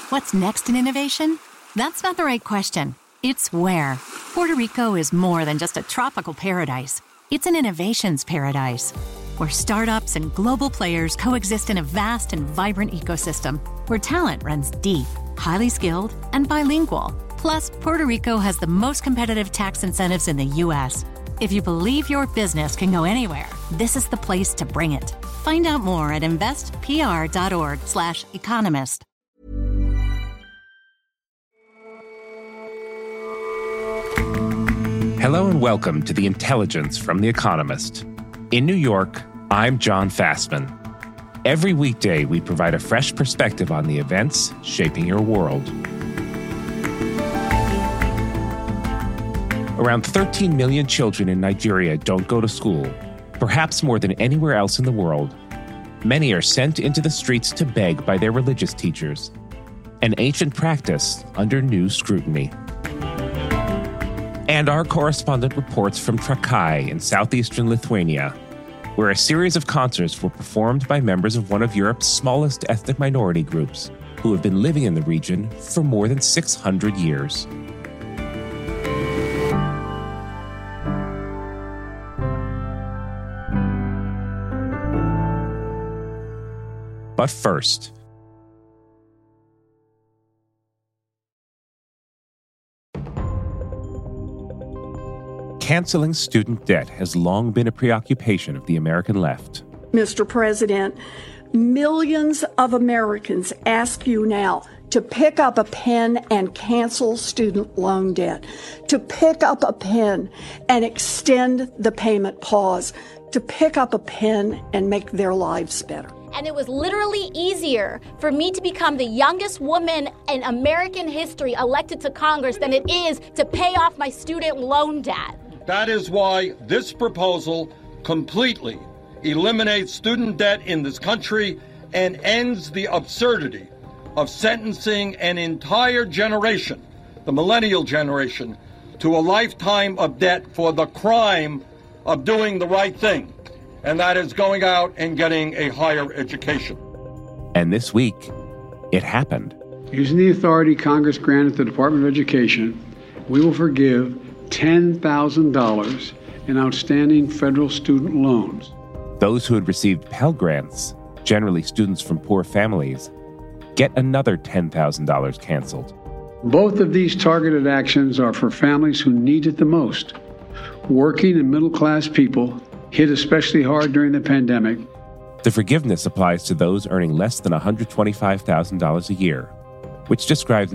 What's next in innovation? That's not the right question. It's where. Puerto Rico is more than just a tropical paradise. It's an innovations paradise, where startups and global players coexist in a vast and vibrant ecosystem, where talent runs deep, highly skilled, and bilingual. Plus, Puerto Rico has the most competitive tax incentives in the U.S. If you believe your business can go anywhere, this is the place to bring it. Find out more at investpr.org/economist. Hello and welcome to The Intelligence from The Economist. In New York, I'm John Fastman. Every weekday, we provide a fresh perspective on the events shaping your world. Around 13 million children in Nigeria don't go to school, perhaps more than anywhere else in the world. Many are sent into the streets to beg by their religious teachers, an ancient practice under new scrutiny. And our correspondent reports from Trakai in southeastern Lithuania, where a series of concerts were performed by members of one of Europe's smallest ethnic minority groups, who have been living in the region for more than 600 years. But first, canceling student debt has long been a preoccupation of the American left. Mr. President, millions of Americans ask you now to pick up a pen and cancel student loan debt, to pick up a pen and extend the payment pause, to pick up a pen and make their lives better. And it was literally easier for me to become the youngest woman in American history elected to Congress than it is to pay off my student loan debt. That is why this proposal completely eliminates student debt in this country and ends the absurdity of sentencing an entire generation, the millennial generation, to a lifetime of debt for the crime of doing the right thing, and that is going out and getting a higher education. And this week, it happened. Using the authority Congress granted the Department of Education, we will forgive $10,000 in outstanding federal student loans. Those who had received Pell Grants, generally students from poor families, get another $10,000 canceled. Both of these targeted actions are for families who need it the most. Working and middle-class people hit especially hard during the pandemic. The forgiveness applies to those earning less than $125,000 a year, which describes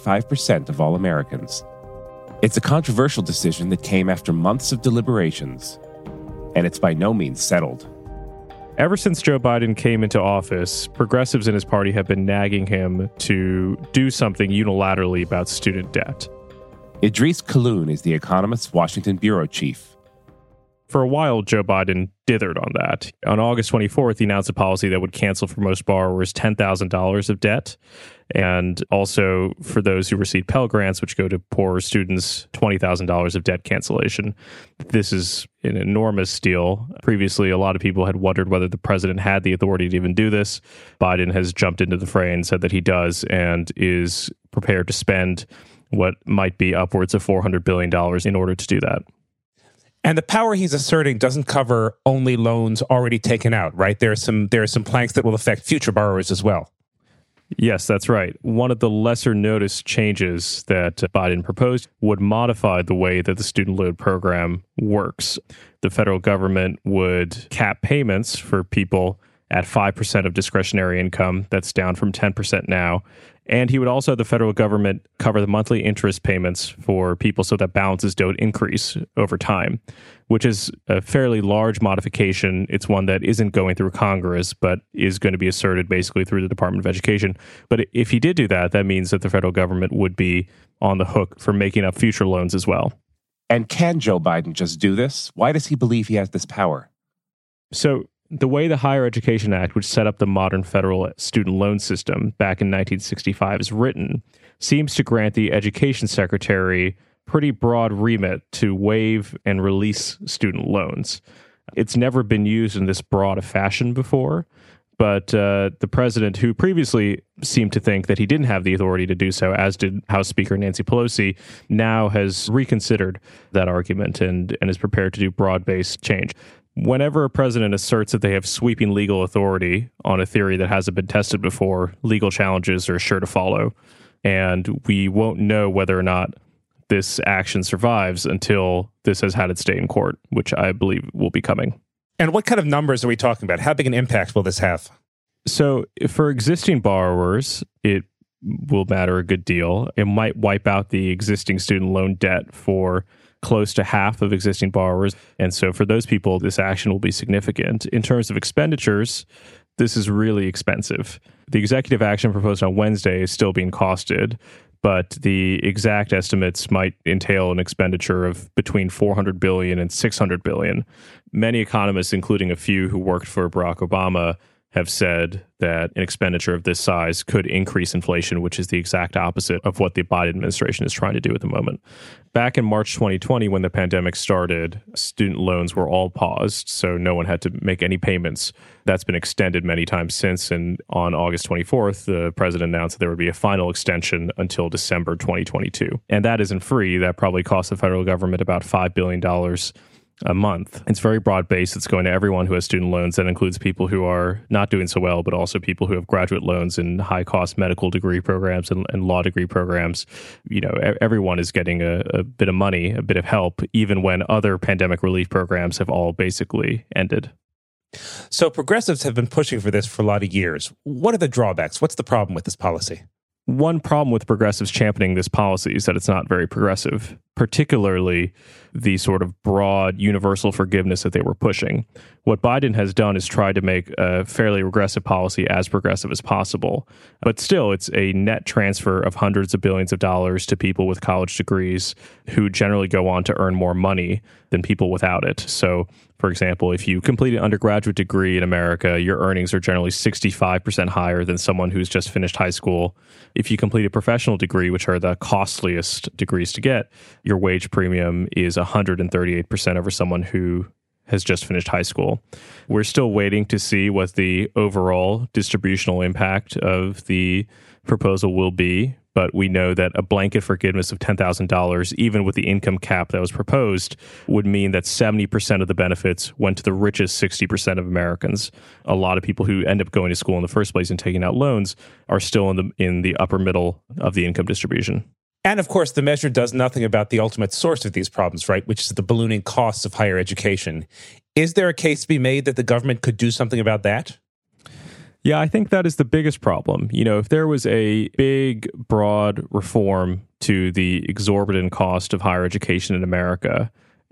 95% of all Americans. It's a controversial decision that came after months of deliberations, and it's by no means settled. Ever since Joe Biden came into office, progressives in his party have been nagging him to do something unilaterally about student debt. Idris Khaloun is The Economist's Washington bureau chief. For a while, Joe Biden dithered on that. On August 24th, he announced a policy that would cancel for most borrowers $10,000 of debt, and also for those who receive Pell Grants, which go to poorer students, $20,000 of debt cancellation. This is an enormous deal. Previously, a lot of people had wondered whether the president had the authority to even do this. Biden has jumped into the fray and said that he does and is prepared to spend what might be upwards of $400 billion in order to do that. And the power he's asserting doesn't cover only loans already taken out, right? There are some planks that will affect future borrowers as well. Yes, that's right. One of the lesser noticed changes that Biden proposed would modify the way that the student loan program works. The federal government would cap payments for people at 5% of discretionary income. That's down from 10% now. And he would also have the federal government cover the monthly interest payments for people so that balances don't increase over time, which is a fairly large modification. It's one that isn't going through Congress, but is going to be asserted basically through the Department of Education. But if he did do that, that means that the federal government would be on the hook for making up future loans as well. And can Joe Biden just do this? Why does he believe he has this power? So the way the Higher Education Act, which set up the modern federal student loan system back in 1965, is written, seems to grant the Education Secretary pretty broad remit to waive and release student loans. It's never been used in this broad a fashion before, But the president, who previously seemed to think that he didn't have the authority to do so, as did House Speaker Nancy Pelosi, now has reconsidered that argument and is prepared to do broad-based change. Whenever a president asserts that they have sweeping legal authority on a theory that hasn't been tested before, legal challenges are sure to follow. And we won't know whether or not this action survives until this has had its day in court, which I believe will be coming. And what kind of numbers are we talking about? How big an impact will this have? So for existing borrowers, it will matter a good deal. It might wipe out the existing student loan debt for close to half of existing borrowers. And so for those people, this action will be significant. In terms of expenditures, this is really expensive. The executive action proposed on Wednesday is still being costed, but the exact estimates might entail an expenditure of between $400 billion and $600 billion. Many economists, including a few who worked for Barack Obama, have said that an expenditure of this size could increase inflation, which is the exact opposite of what the Biden administration is trying to do at the moment. Back in March 2020, when the pandemic started, student loans were all paused, so no one had to make any payments. That's been extended many times since, and on August 24th, the president announced that there would be a final extension until December 2022. And that isn't free. That probably costs the federal government about $5 billion a month. It's very broad-based. It's going to everyone who has student loans. That includes people who are not doing so well, but also people who have graduate loans and high-cost medical degree programs and law degree programs. You know, everyone is getting a bit of money, a bit of help, even when other pandemic relief programs have all basically ended. So progressives have been pushing for this for a lot of years. What are the drawbacks? What's the problem with this policy? One problem with progressives championing this policy is that it's not very progressive, particularly the sort of broad universal forgiveness that they were pushing. What Biden has done is try to make a fairly regressive policy as progressive as possible. But still, it's a net transfer of hundreds of billions of dollars to people with college degrees who generally go on to earn more money than people without it. So, for example, if you complete an undergraduate degree in America, your earnings are generally 65% higher than someone who's just finished high school. If you complete a professional degree, which are the costliest degrees to get, your wage premium is 138% over someone who has just finished high school. We're still waiting to see what the overall distributional impact of the proposal will be, but we know that a blanket forgiveness of $10,000, even with the income cap that was proposed, would mean that 70% of the benefits went to the richest 60% of Americans. A lot of people who end up going to school in the first place and taking out loans are still in the upper middle of the income distribution. And of course, the measure does nothing about the ultimate source of these problems, right? Which is the ballooning costs of higher education. Is there a case to be made that the government could do something about that? Yeah, I think that is the biggest problem. You know, if there was a big, broad reform to the exorbitant cost of higher education in America,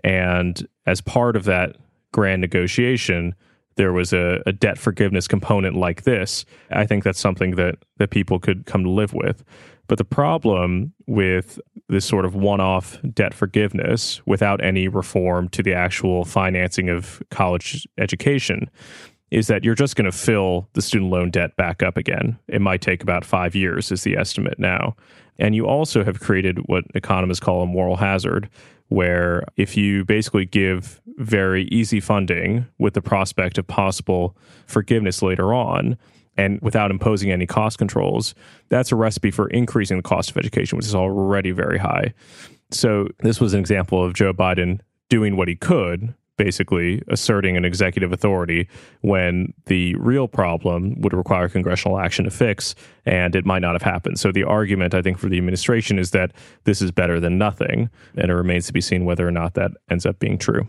and as part of that grand negotiation, there was a debt forgiveness component like this, I think that's something that people could come to live with. But the problem with this sort of one-off debt forgiveness without any reform to the actual financing of college education is that you're just going to fill the student loan debt back up again. It might take about 5 years is the estimate now. And you also have created what economists call a moral hazard, where if you basically give very easy funding with the prospect of possible forgiveness later on, and without imposing any cost controls, that's a recipe for increasing the cost of education, which is already very high. So this was an example of Joe Biden doing what he could, basically asserting an executive authority when the real problem would require congressional action to fix, and it might not have happened. So the argument, I think, for the administration is that this is better than nothing, and it remains to be seen whether or not that ends up being true.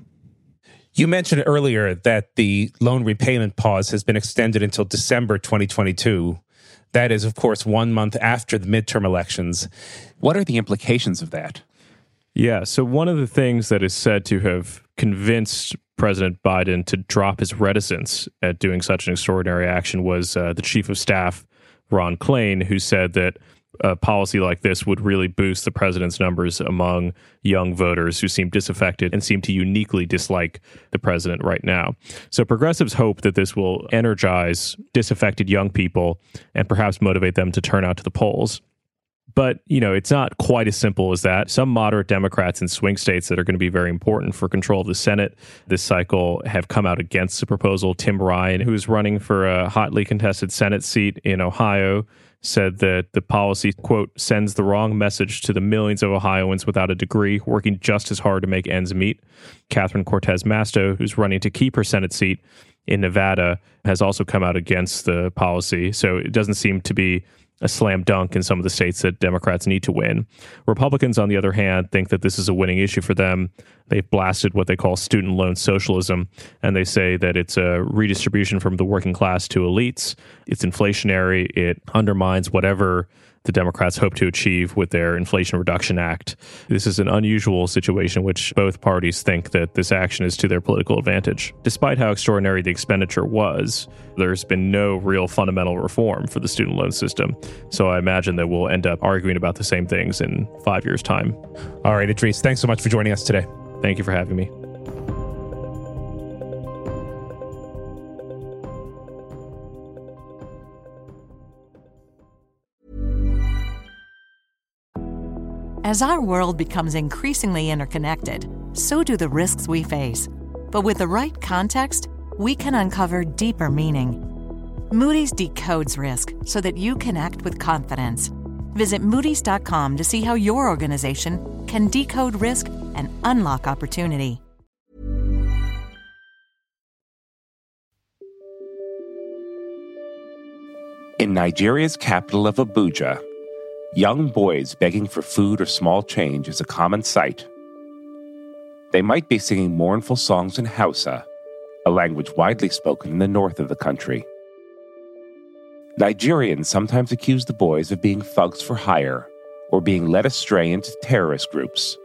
You mentioned earlier that the loan repayment pause has been extended until December 2022. That is, of course, 1 month after the midterm elections. What are the implications of that? Yeah, so one of the things that is said to have convinced President Biden to drop his reticence at doing such an extraordinary action was the chief of staff, Ron Klain, who said that a policy like this would really boost the president's numbers among young voters who seem disaffected and seem to uniquely dislike the president right now. So progressives hope that this will energize disaffected young people and perhaps motivate them to turn out to the polls. But, it's not quite as simple as that. Some moderate Democrats in swing states that are going to be very important for control of the Senate this cycle have come out against the proposal. Tim Ryan, who's running for a hotly contested Senate seat in Ohio, said that the policy, quote, sends the wrong message to the millions of Ohioans without a degree working just as hard to make ends meet. Catherine Cortez Masto, who's running to keep her Senate seat in Nevada, has also come out against the policy. So it doesn't seem to be a slam dunk in some of the states that Democrats need to win. Republicans, on the other hand, think that this is a winning issue for them. They've blasted what they call student loan socialism, and they say that it's a redistribution from the working class to elites. It's inflationary. It undermines whatever the Democrats hope to achieve with their Inflation Reduction Act. This is an unusual situation in which both parties think that this action is to their political advantage. Despite how extraordinary the expenditure was, there's been no real fundamental reform for the student loan system. So I imagine that we'll end up arguing about the same things in 5 years' time. All right, Idris, thanks so much for joining us today. Thank you for having me. As our world becomes increasingly interconnected, so do the risks we face. But with the right context, we can uncover deeper meaning. Moody's decodes risk so that you can act with confidence. Visit Moody's.com to see how your organization can decode risk and unlock opportunity. In Nigeria's capital of Abuja, young boys begging for food or small change is a common sight. They might be singing mournful songs in Hausa, a language widely spoken in the north of the country. Nigerians sometimes accuse the boys of being thugs for hire or being led astray into terrorist groups.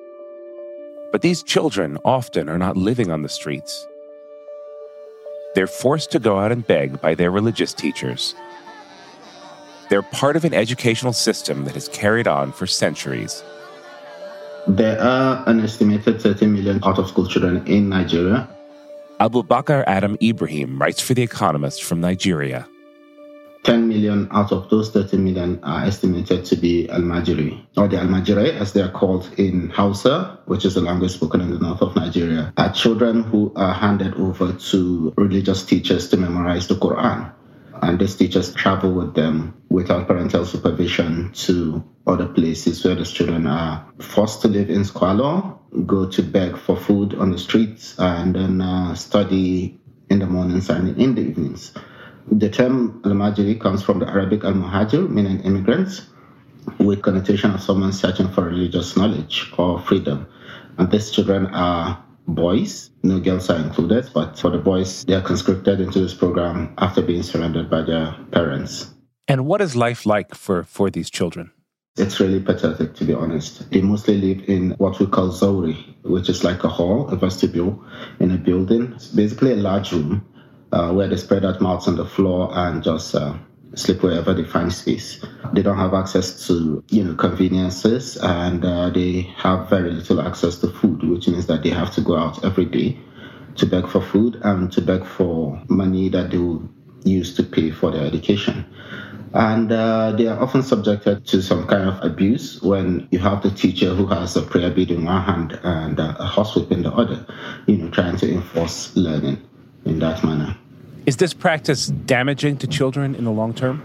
But these children often are not living on the streets. They're forced to go out and beg by their religious teachers. They're part of an educational system that has carried on for centuries. There are an estimated 30 million out-of-school children in Nigeria. Abubakar Adam Ibrahim writes for The Economist from Nigeria. 10 million out of those 30 million are estimated to be Almajiri, or the Almajiri as they are called in Hausa, which is the language spoken in the north of Nigeria, are children who are handed over to religious teachers to memorize the Quran. And these teachers travel with them without parental supervision to other places where these children are forced to live in squalor, go to beg for food on the streets, and then study in the mornings and in the evenings. The term al-Majiri comes from the Arabic al-Muhajir, meaning immigrants, with connotation of someone searching for religious knowledge or freedom. And these children are boys, no girls are included, but for the boys, they are conscripted into this program after being surrendered by their parents. And what is life like for these children? It's really pathetic, to be honest. They mostly live in what we call Zawri, which is like a hall, a vestibule in a building. It's basically a large room where they spread out mats on the floor and just sleep wherever they find space. They don't have access to, conveniences, and they have very little access to food, which means that they have to go out every day to beg for food and to beg for money that they will use to pay for their education. And they are often subjected to some kind of abuse when you have the teacher who has a prayer bead in one hand and a horsewhip in the other, trying to enforce learning in that manner. Is this practice damaging to children in the long term?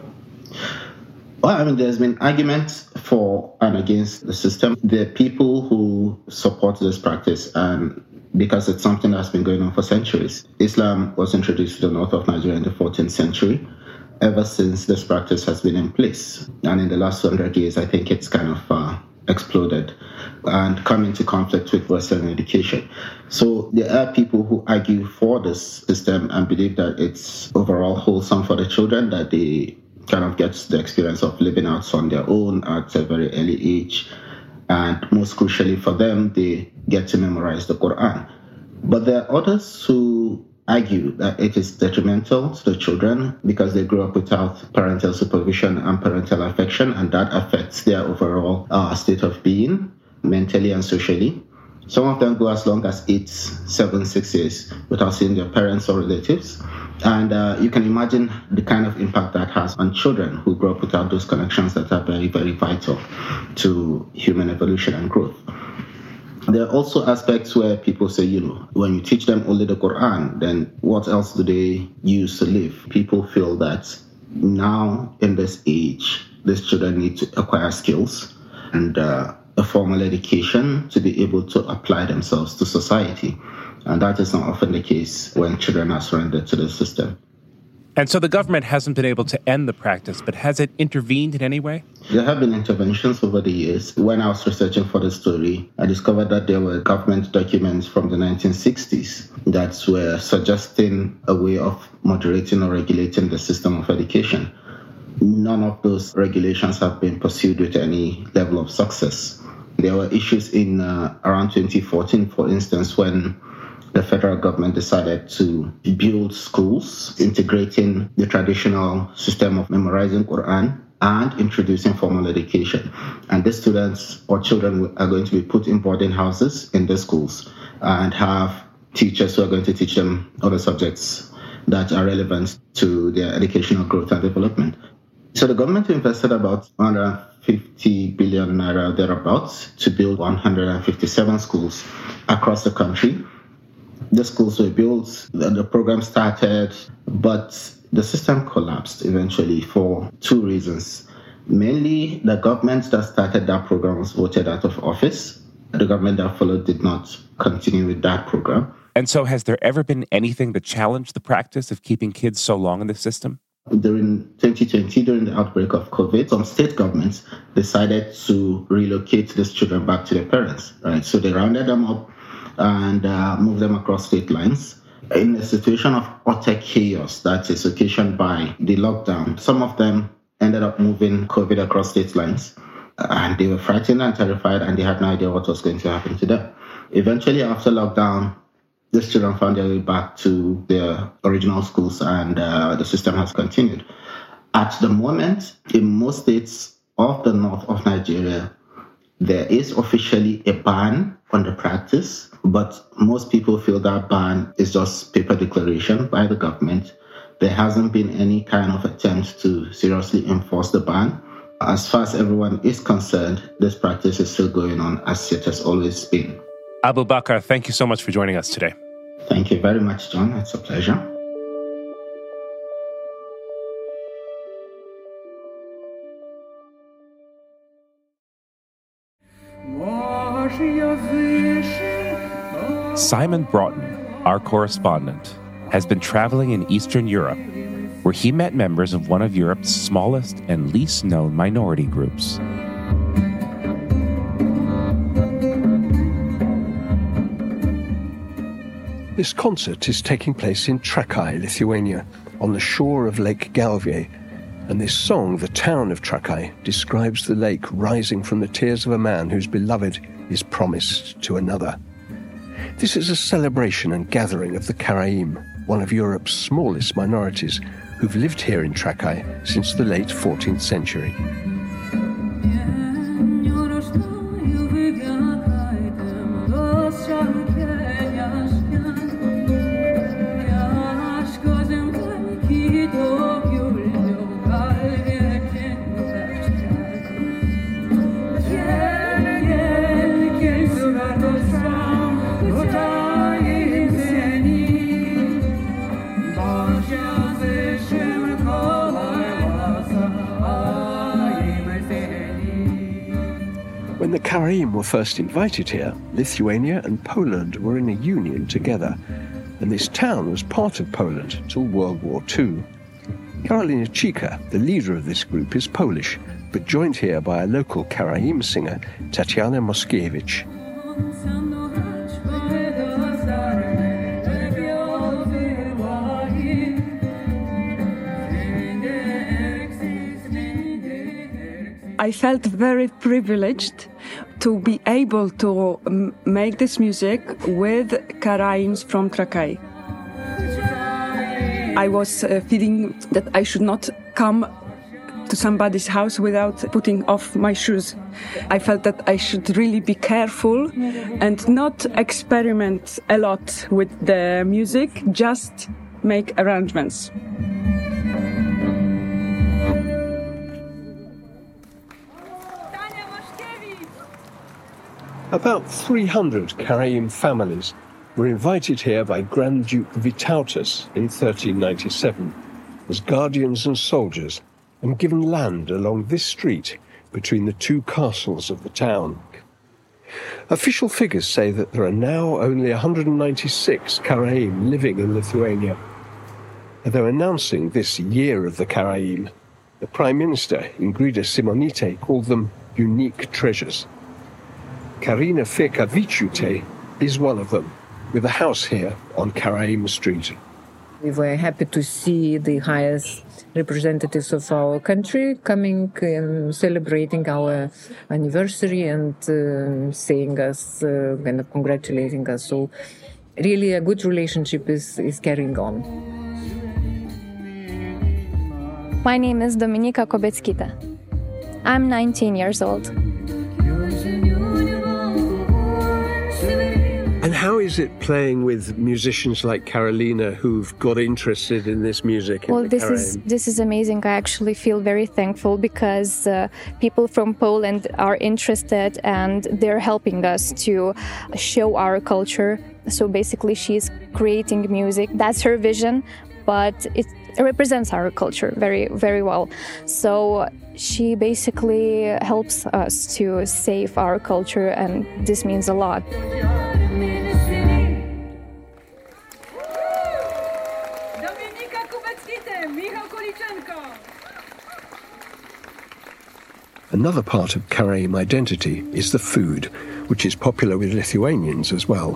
Well, there's been arguments for and against the system. There are people who support this practice, and because it's something that's been going on for centuries. Islam was introduced to the north of Nigeria in the 14th century. Ever since, this practice has been in place. And in the last 100 years, I think it's kind of exploded and come into conflict with Western education. So there are people who argue for this system and believe that it's overall wholesome for the children, that they kind of get the experience of living out on their own at a very early age. And most crucially for them, they get to memorize the Quran. But there are others who argue that it is detrimental to the children because they grew up without parental supervision and parental affection, and that affects their overall state of being, mentally and socially. Some of them go as long as 8, 7, 6 years without seeing their parents or relatives. And you can imagine the kind of impact that has on children who grow up without those connections that are very, very vital to human evolution and growth. There are also aspects where people say, when you teach them only the Quran, then what else do they use to live? People feel that now in this age, these children need to acquire skills and a formal education to be able to apply themselves to society. And that is not often the case when children are surrendered to the system. And so the government hasn't been able to end the practice, but has it intervened in any way? There have been interventions over the years. When I was researching for the story, I discovered that there were government documents from the 1960s that were suggesting a way of moderating or regulating the system of education. None of those regulations have been pursued with any level of success. There were issues in around 2014, for instance, when the federal government decided to build schools, integrating the traditional system of memorizing Quran and introducing formal education. And the students or children are going to be put in boarding houses in the schools and have teachers who are going to teach them other subjects that are relevant to their educational growth and development. So the government invested about 150 billion naira thereabouts to build 157 schools across the country. The schools were built, the program started, but the system collapsed eventually for 2 reasons. Mainly, the government that started that program was voted out of office. The government that followed did not continue with that program. And so has there ever been anything that challenged the practice of keeping kids so long in the system? During 2020, during the outbreak of COVID, some state governments decided to relocate these children back to their parents, right? So they rounded them up and move them across state lines. In a situation of utter chaos that is occasioned by the lockdown, some of them ended up moving COVID across state lines, and they were frightened and terrified, and they had no idea what was going to happen to them. Eventually, after lockdown, these children found their way back to their original schools, and the system has continued. At the moment, in most states of the north of Nigeria, there is officially a ban on the practice, but most people feel that ban is just paper declaration by the government. There hasn't been any kind of attempt to seriously enforce the ban. As far as everyone is concerned, this practice is still going on as it has always been. Abu Bakr, thank you so much for joining us today. Thank you very much, John. It's a pleasure. Simon Broughton, our correspondent, has been traveling in Eastern Europe, where he met members of one of Europe's smallest and least known minority groups. This concert is taking place in Trakai, Lithuania, on the shore of Lake Galvie, and this song, The Town of Trakai, describes the lake rising from the tears of a man whose beloved is promised to another. This is a celebration and gathering of the Karaim, one of Europe's smallest minorities, who've lived here in Trakai since the late 14th century. When the Karaim were first invited here, Lithuania and Poland were in a union together, and this town was part of Poland till World War II. Karolina Chika, the leader of this group, is Polish, but joined here by a local Karaim singer, Tatiana Moskiewicz. I felt very privileged to be able to make this music with Karaims from Trakai. I was feeling that I should not come to somebody's house without putting off my shoes. I felt that I should really be careful and not experiment a lot with the music, just make arrangements. About 300 Karaim families were invited here by Grand Duke Vytautas in 1397 as guardians and soldiers and given land along this street between the two castles of the town. Official figures say that there are now only 196 Karaim living in Lithuania. And they're announcing this Year of the Karaim. The Prime Minister, Ingrida Šimonytė, called them unique treasures. Karina Firkavičiūtė is one of them, with a house here on Karaim Street. We were happy to see the highest representatives of our country coming and celebrating our anniversary and saying us, kind of congratulating us. So really a good relationship is carrying on. My name is Dominika Kobeckytė. I'm 19 years old. And how is it playing with musicians like Karolina who've got interested in this music? Well, this is amazing. I actually feel very thankful because people from Poland are interested and they're helping us to show our culture. So basically she's creating music. That's her vision, but it represents our culture very, very well. So she basically helps us to save our culture, and this means a lot. Another part of Karaim identity is the food, which is popular with Lithuanians as well.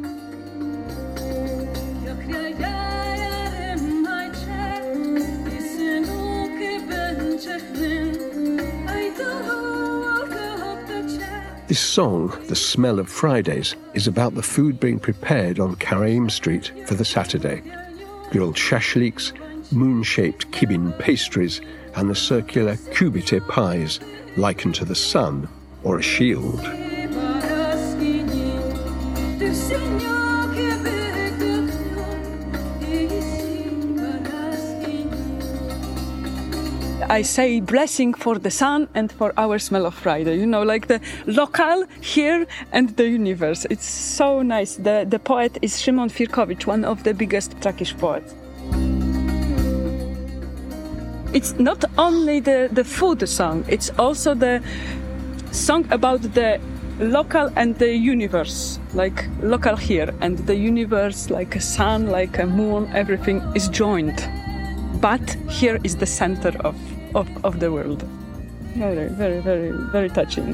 This song, The Smell of Fridays, is about the food being prepared on Karaim Street for the Saturday. Grilled shashliks, moon-shaped kibin pastries, and the circular kubite pies, likened to the sun or a shield. I say blessing for the sun and for our smell of Friday, you know, like the local here and the universe. It's so nice. The poet is Szymon Firkowicz, one of the biggest Trakish poets. It's not only the food song, it's also the song about the local and the universe, like local here and the universe, like a sun, like a moon, everything is joined. But here is the center of the world. Very, very, very, very touching.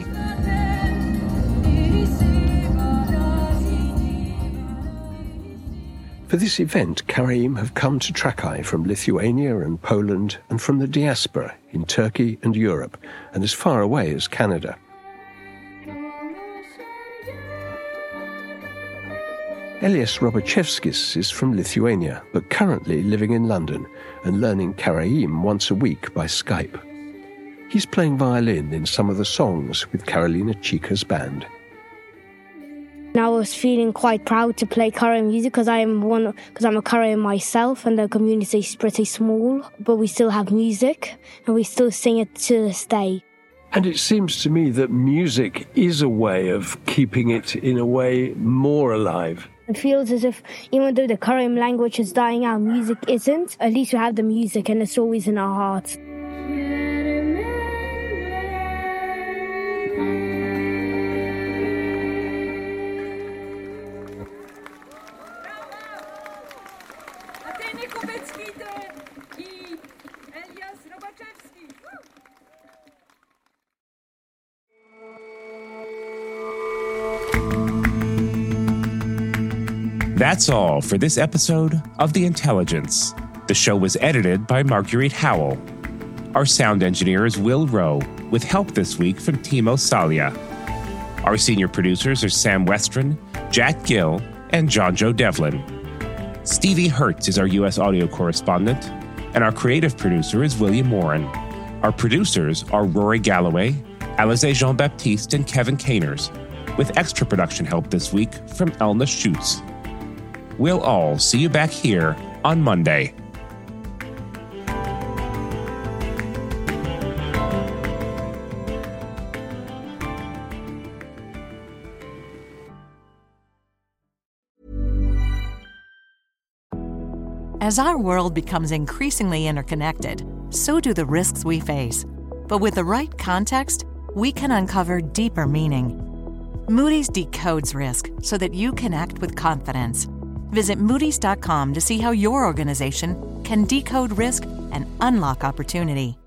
For this event, Karaim have come to Trakai from Lithuania and Poland and from the diaspora in Turkey and Europe and as far away as Canada. Elias Robaczewskis is from Lithuania, but currently living in London and learning Karaim once a week by Skype. He's playing violin in some of the songs with Karolina Chika's band. I was feeling quite proud to play Karaim music because I'm a Karaim myself, and the community is pretty small, but we still have music and we still sing it to this day. And it seems to me that music is a way of keeping it, in a way, more alive. It feels as if, even though the Karaim language is dying out, music isn't. At least we have the music and it's always in our hearts. That's all for this episode of The Intelligence. The show was edited by Marguerite Howell. Our sound engineer is Will Rowe, with help this week from Timo Salia. Our senior producers are Sam Westron, Jack Gill, and John Joe Devlin. Stevie Hertz is our U.S. audio correspondent, and our creative producer is William Warren. Our producers are Rory Galloway, Alizé Jean-Baptiste, and Kevin Caners, with extra production help this week from Elna Schutz. We'll all see you back here on Monday. As our world becomes increasingly interconnected, so do the risks we face. But with the right context, we can uncover deeper meaning. Moody's decodes risk so that you can act with confidence. Visit Moody's.com to see how your organization can decode risk and unlock opportunity.